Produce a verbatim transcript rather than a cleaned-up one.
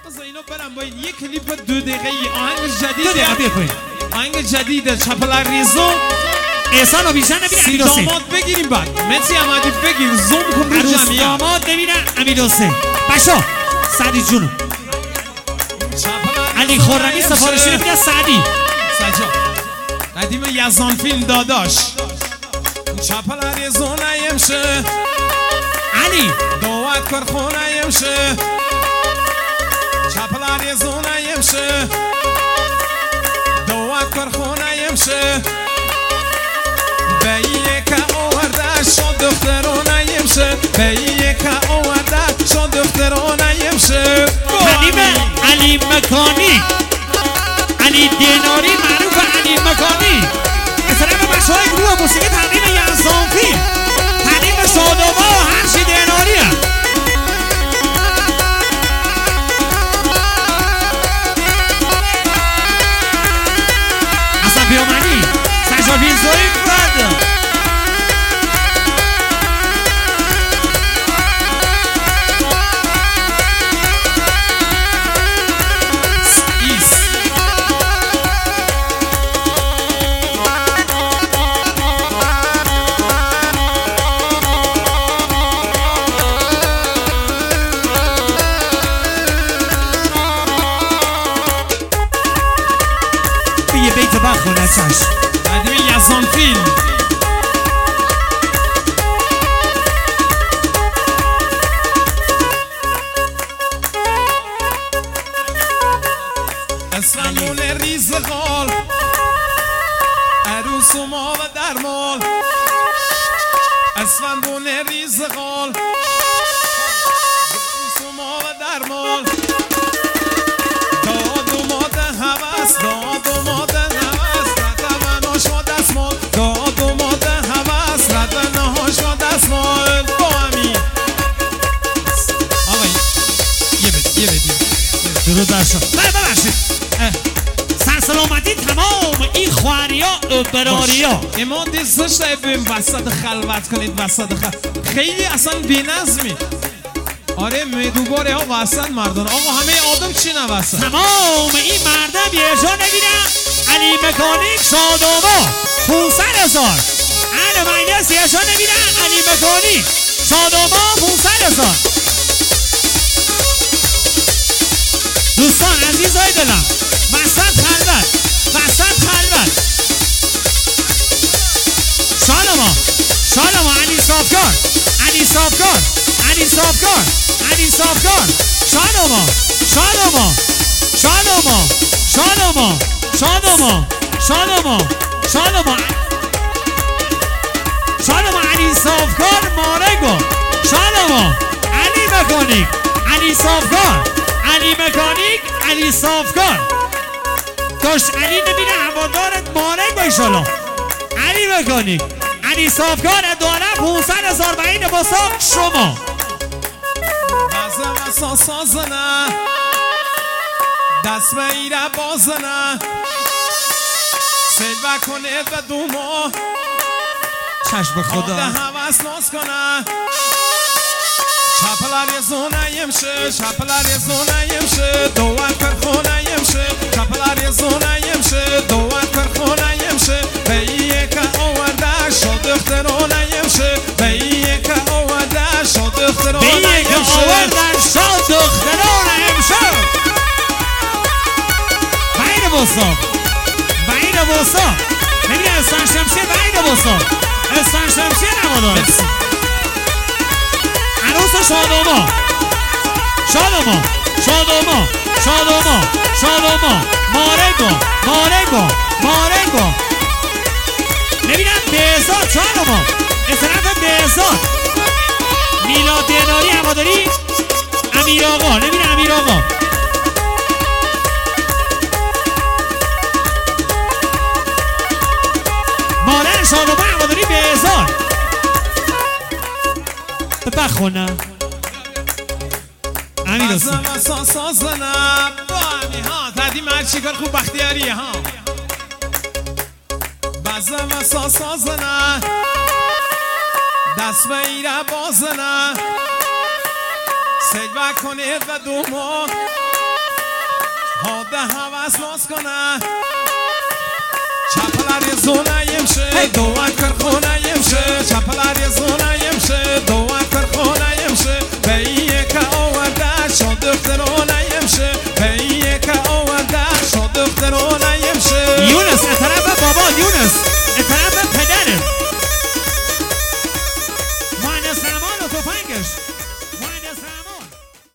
بذار اینو برم با یک کلیپ دو دقیقه آهنگ جدید دو دقیقه بیا کنیم آهنگ جدید چپلر ریزو احسان و بیشتر نبینه سی امیر حسین داماد بگیریم بعد مسی امادی بگیر زوم کن رو عروس جمعیت داماد نبینه امیر حسین بشا سعدی جونو علی خرمی سفارشی نبینه سعدی سجا ندیم یزان فیلم داداش چپلر ریزو نیمشه علی دوات کر خونه یمشه چپلر ریزو نیمشه دوات کر خونه یمشه بیه که آورده شد دخترونه یمشه بیه که آورده شد دخترونه یمشه حلیم علی مکانی علی دیناری معروف علی مکانی مثلا به بچه های گروه موسیقی تقدیم یزدانفیل تقدیم شادوما و هرچی دیناری هم حسن پیامنی سجاد ویزوی بند بیت بخونه چشم ندیم یزان فیلم اسفندون ریز غال عروس و ما و درمال اسفندون ریز غال عروس و ما و درمال داد و ماده هوس داد و ماده هوس ردمن ها شد اسمال داد و ماده هوس ردمن ها شد اسمال با همین آقای یه بید یه بید درود بر شما بله ببخشید سرسلامتی تمام این خواریا و براریا اما دیزش ببین وسط خلوت کنید وسط خلوت خیلی اصلا بی‌نظمی آره میدوباره ها وسط مردان آقا همه آدم چی نوسط تمام این مردم یه جا نگیرن علی مکانیک شادوما پونصد هزار اهل مجلس یه جا نگیرن علی مکانیک شادوما پونصد هزار دوستان عزیزای دلم وسط خلوت وسط خلوت شادوما شادوما علی صافکار علی صافکار علی صافکار علی صافکار شادوما شادوما شادوما شادوما شادوما شادوما شادوما شادوما علی صافکار مارگو شادوما علی مکانیک علی صافکار علی مکانیک علی صافکار داشت علی نبینه هوادارت مارگ بایشالا علی مکانیک علی صافکار داره پونصد هزار بعین بساق شما بازم اساس سازنه دست به ایره بازنه سلوه کنه و دوما چشم خدا آده هوس ناز کنه چپلر یزونه یمشه چپلر یزونه یمشه دوات کرخونه یمشه چپلر یزونه یمشه دوات کرخونه یمشه بیه که آورده شد اخترونه یمشه بیه که آورده شد اخترونه یمشه بیه که آورده شد اخترونه یمشه بعید بسا بعید بسا نمیده استان شمشیر بعید بسا استان شمشیر نمادار عروس شادوما شادوما شادوما شادوما شادوما مارگو مارگو مارگو نبینم بهزاد شادوما اصطرف بهزاد میلاد دیناری هواداری امیر آقا نبینم امیر آقا مادر شادوما هواداری بهزاد بخونم امیر حسین بازم اساس سازنه با همی ها تدیم هر چیکار خوب بختیاریه ها بازم اساس سازنه دست به ایره بازنه سلوه کنید و دوما حواس ناز کنه چپلاری زونه یمشه دوان